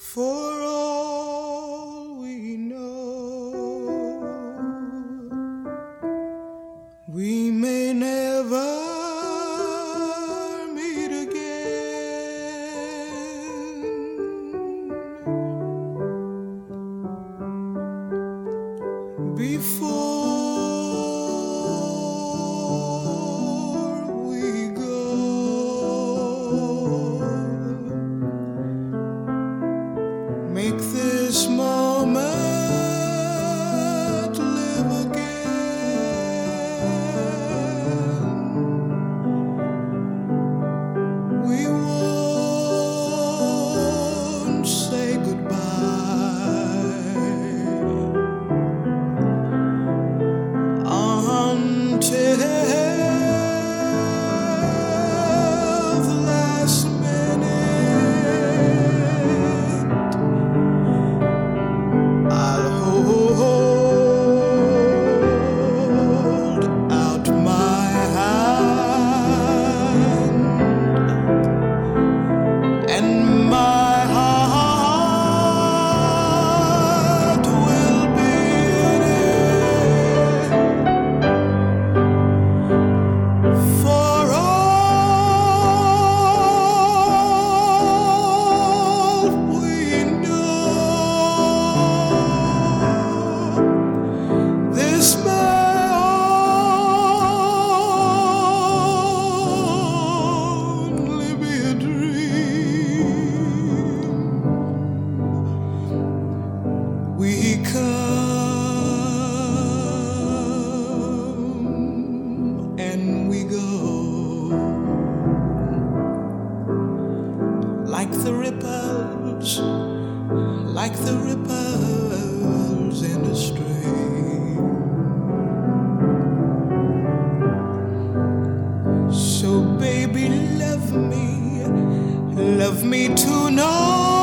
For all we know, we may never meet again. Before we go, make this moment live again. We won't say goodbye until the last minute. I'll hold out my hand, and my heart will beat it. For all we know, this may only be a dream. We come and we go, like the ripples, like the ripples in a stream. So baby, love me to know